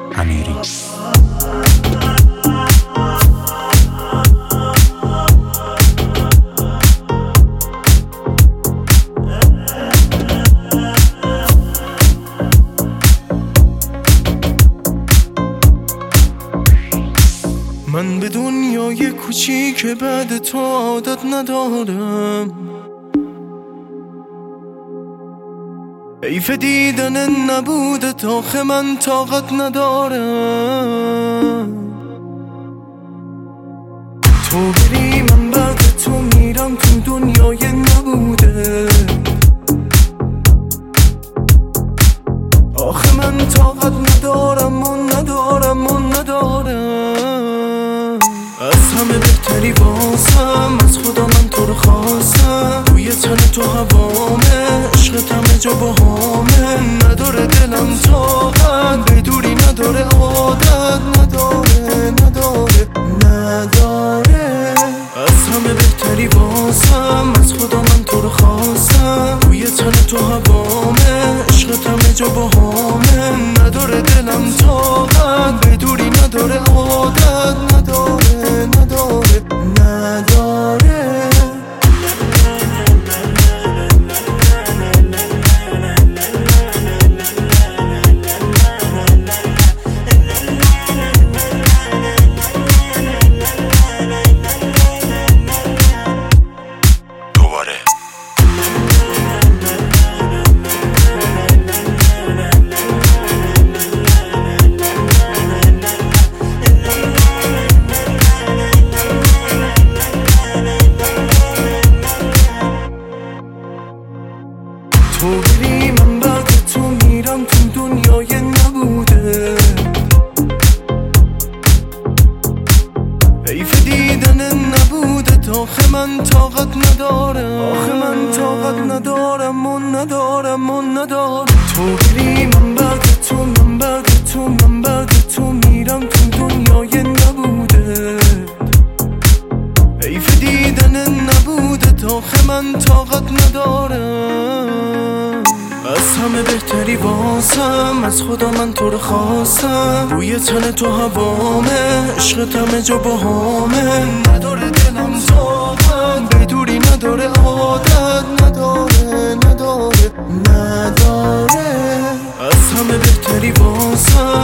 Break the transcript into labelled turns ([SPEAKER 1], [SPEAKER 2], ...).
[SPEAKER 1] امیری.
[SPEAKER 2] من به دنیای کوچیک بعد تو عادت ندارم، حیف دیدن نبودت آخه من طاقت ندارم. تو بری من بعد تو میرم تو دنیای نبوده، آخه من طاقت ندارم و ندارم و ندارم. از همه بهتری واسم، از خدا من تو رو خواستم، روی تن تو هوامه، عشقت همه جا با همه. نداره دلم طاقت، به دوری نداره عادت، نداره از همه بهتری واسم، از خدا من تو رو خواستم، روی تن تو هوامه، عشقت همه جا با همه. نداره دلم طاقت، به دوری نداره عادت، نداره تو بری من بعد تو میرم تو دنیای نبوده، حیف دیدن نبودت آخه من طاقت ندارم، آخه من طاقت ندارم و ندارم و ندارم. تو بری من بعد تو میرم تو دنیای نبوده، حیف دیدن نبودت آخه من طاقت ندارم. از همه بهتری واسم، از خدا من تو رو خواستم، روی تن تو هوامه، عشقت همه جا با همه. نداره دلم طاقت، به دوری نداره عادت، نداره از همه بهتری واسم،